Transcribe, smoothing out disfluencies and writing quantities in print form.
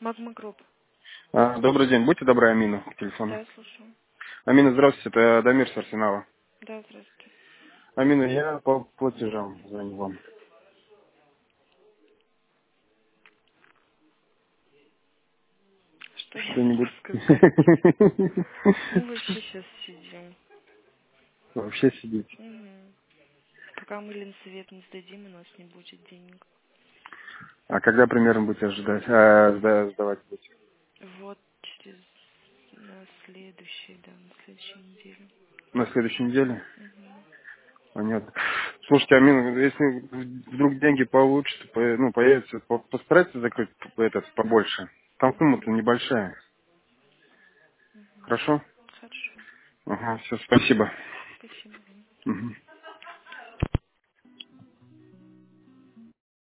Магма Групп. Добрый день, будьте добры, Амину, к телефону. Да, я слушаю. Амина, здравствуйте, это Дамир с Арсенала. Да, здравствуйте. Амина, я по платежам звоню вам. Что я могу Что-нибудь? сказать? Мы вообще сейчас сидим. Вообще сидите. Мгм. Пока мы Ленсовет не сдадим, у нас не будет денег. А когда примерно будете ожидать, сдавать будете? Вот через на следующей, да, на следующей неделе. На следующей неделе? Мгм. Понятно. Слушайте, Амина, если вдруг деньги получится, появятся, постарайтесь закрыть этот побольше. Там сумма-то небольшая. Мгм. Хорошо? Хорошо. Ага, все, спасибо. Спасибо вам. Мгм.